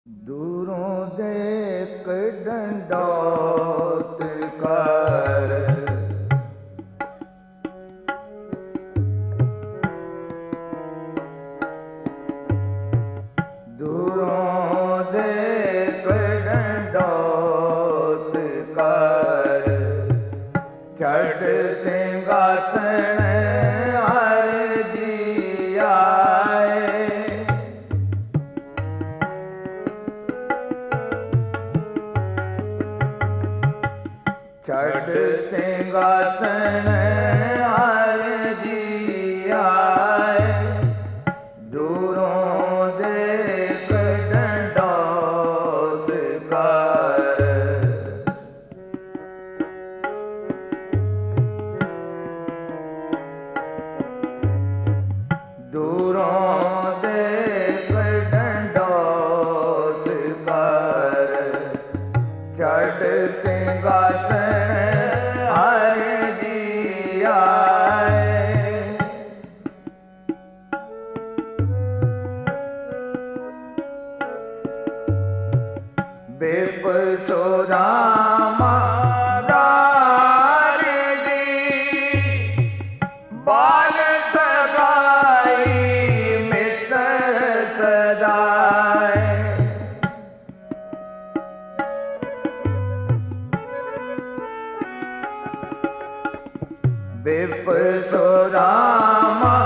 ਦੂਰੋਂ ਦੇਖ ਡੰਡੌਤ ਕਰ, ਦੂਰੋਂ ਦੇਖ ਡੰਡੌਤ ਕਰ, ਛੱਡ ਸਿੰਘਾਸਣ ਹਰਿ ਜੀ ਆਏ। ਛੱਡ ਸਿੰਘਾਸਣ ਹਰਿ ਜੀ ਆਏ, ਦੂਰੋਂ ਦੇਖ ਡੰਡੌਤ ਕਰ। ਦੂਰੋਂ ਦੇਖ ਡੰਡੌਤ ਕਰ, ਛੱਡ ਸਿੰਘਾਸਣ ਹਰਿ ਜੀ ਆਏ। ਬੇਪਸੋ ਰਾਮਾ ਦਾਰੀ ਦੀ, ਬਾਲ ਸਗਾਈ ਮਿੱਤਰ ਸਦਾਏ। ਬੇਪਸੋ ਰਾਮਾ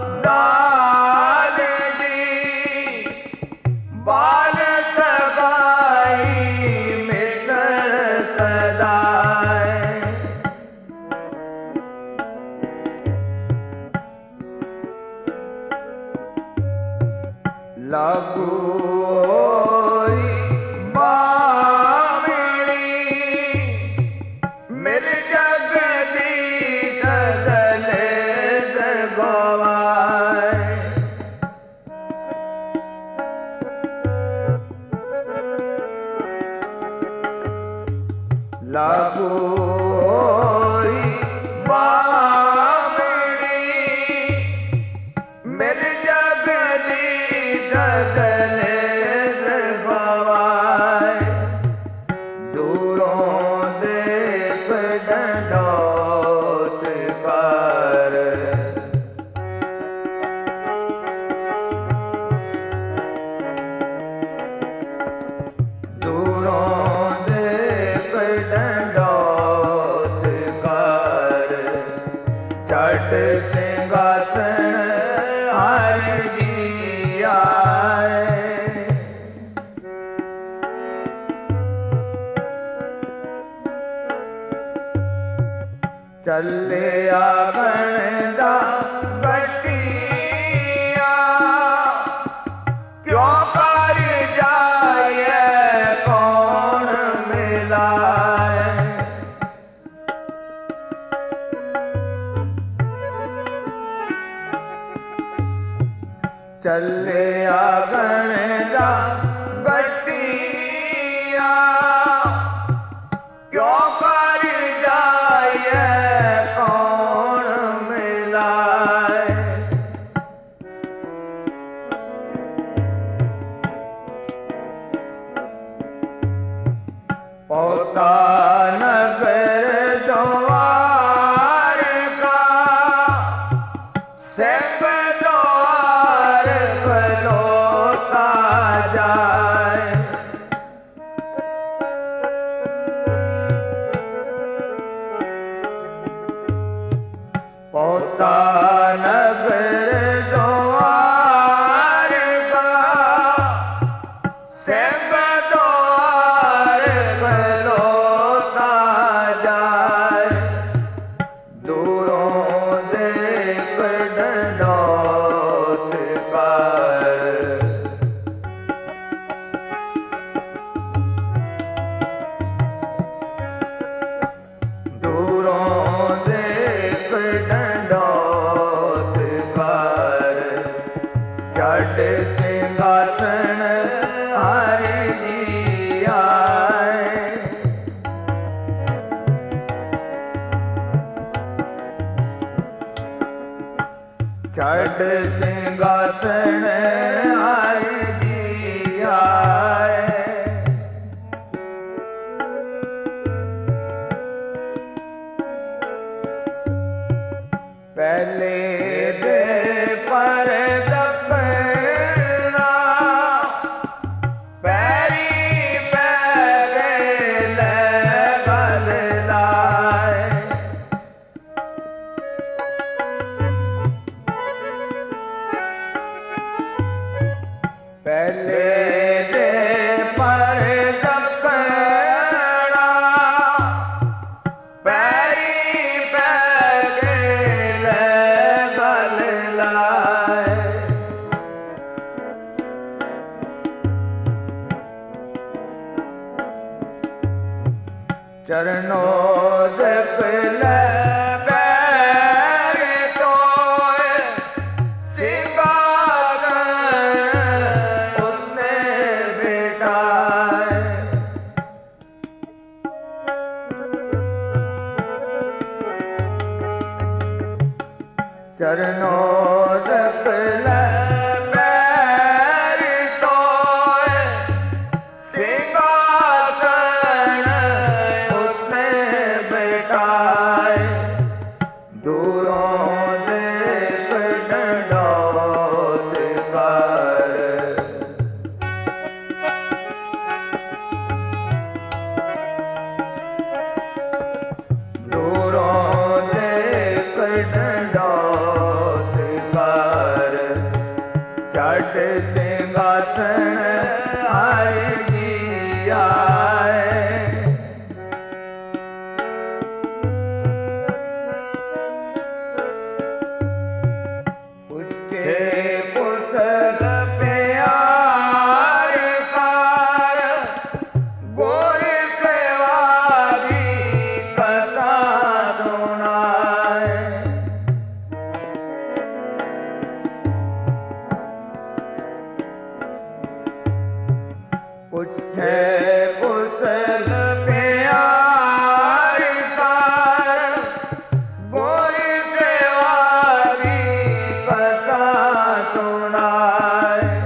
ਦਾਰੀ ਦੀ, ਬਾਲ ਸਗਾਈ ਮਿੱਤਰ ਸਦਾਏ। ਲਾਗੂ ਹੋਈ ਬਾਵੜੀ, ਮਿਲ ਜਗਦੀ ਤਦਲੇ ਜਗਵਾਏ। ਲਾਗੂ ਹੋਈ ਬਾਵੜੀ, ਮਿਲ ਜਗਦੀ ਤਦਲੇ ਜਗਵਾਏ। ਦੂਰੋਂ ਦੇਖ ਡੰਡੌਤ ਕਰ, ਦੂਰੋਂ ਦੇਖ ਡੰਡੌਤ ਕਰ, ਛੱਡ ਸਿੰਘਾਸਣ ਹਰਿ ਜੀ ਆਏ। ਚੱਲਿਆ ਬਣਦਾ ਗੱਡੀਆਂ, ਕਿਉਂ ਕਰ ਜਾਏ ਕੌਣ ਮਿਲਾਏ। ਚੱਲਿਆ ਬਣਦਾ ਗੱਡੀਆਂ, ਕਿਉਂ ਕਰ ਜਾਏ ਕੌਣ ਮਿਲਾਏ। ਪੌਤਾ ਨਗਰ ਦੁਆਰ ਕਾ, ਸਿੰਘ ਦੁਆਰ ਖਲੋਤਾ ਜਾਏ। ਪੌਤਾ ਨਗਰ ਦੁਆਰ ਕਾ, ਸਿੰਘ ਦੁਆਰ ਖਲੋਤਾ ਜਾਏ। ਦੂਰੋਂ ਦੇਖ ਡੰਡੌਤ ਕਰ, ਦੂਰੋਂ ਦੇਖ ਡੰਡੌਤ ਕਰ, ਛੱਡ ਸਿੰਘਾਸਣ ਹਰਿ ਜੀ ਆਏ। ਛੱਡ ਸਿੰਘਾਸਣ ਹਰਿ ਜੀ ਆਏ। ਦੇ ਪਰ ਦੱਪਣਾ ਪੈਰੀ ਪੈ ਕੇ ਲੈ ਗਲ ਲਾਏ ਚਰਨੋਂ ਦੇ ਪਿਲੇ ਚਰਨੋਂ ਦਪਲੇ ਪੈਰੀ ਤੋਏ ਸਿੰਘਾਸਣ ਉੱਤੇ ਬਿਠਾਏ ਦੂਰੋਂ ਦੇਖ ਡੰਡੌਤ ਕਰ ਦੂਰੋਂ ਦੇਖ ਡੰਡੌਤ ਛੱਡ ਸਿੰਘਾਸਣ ਹਰਿ ਜੀ ਆਏ ਉੱਚੇ ਪੁੱਤਰ ਪਿਆਰ ਕਰ ਗੁਰ ਸੇਵਾ ਦੀ ਕਥਾ ਸੁਣਾਏ ਉੱਠੇ ਪੁੱਤਰ ਪਿਆਰ ਕਰ ਗੁਰ ਸੇਵਾ ਦੀ ਕਥਾ ਸੁਣਾਏ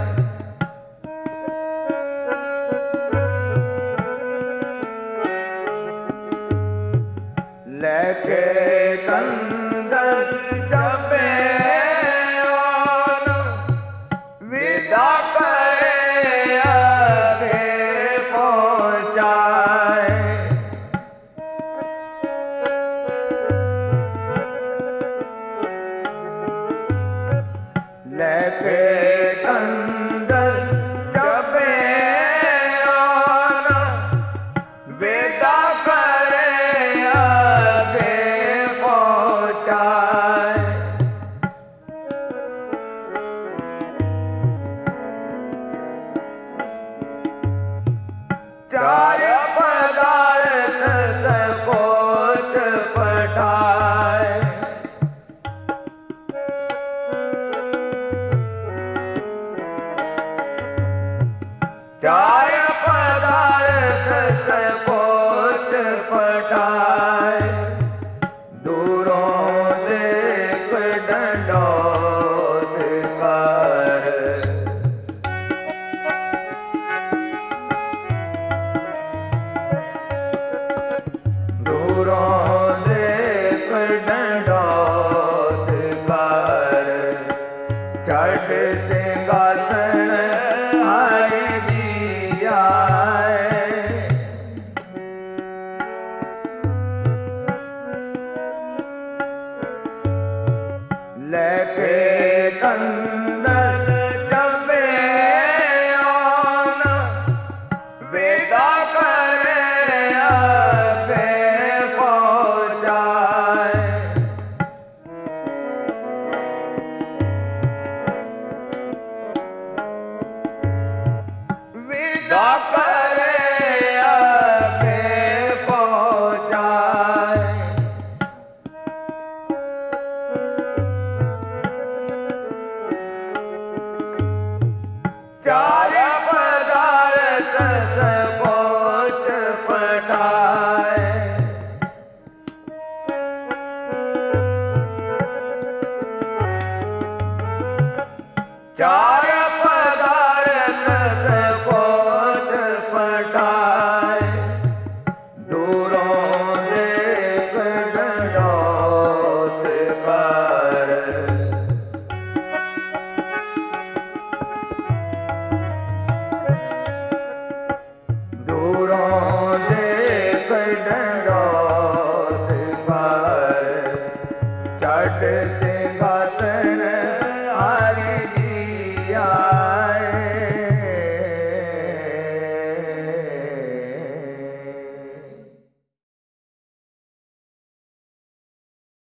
ਲੈ ਕੇ ਕੰਦਲ ਜਪੇ ਵਿਦਾ ਲੈ ਕੇ ਕੰਦਲ ਜਪੇ ਵੇਦਾ ਕਰੇ ਆਗੇ ਪਹੁੰਚਾਏ ਚਾਰ ਪਦਾਰਥ ਤੇ ਕੋਟ ਪਟਾਏ ਚਾਰ ਪਦਾਰਥ ਤੇ ਕੋਟ ਪਟਾਏ ਦੂਰੋਂ ਦੇਖ ਡੰਡੌਤ ਕਰ ਦੂਰੋਂ ਦੇਖ ਡੰਡੌਤ ਕਰ ਛੱਡ ਸਿੰਘਾਸਣ ਹਰਿ ਜੀ ਆਏ ਲੈ ਕੇ ਕੰਦਲ ਜਪੇ ਵੇਦਾ ਕਰੇ ਆਗੇ ਪਹੁੰਚਾਏ ਵਿਦਾ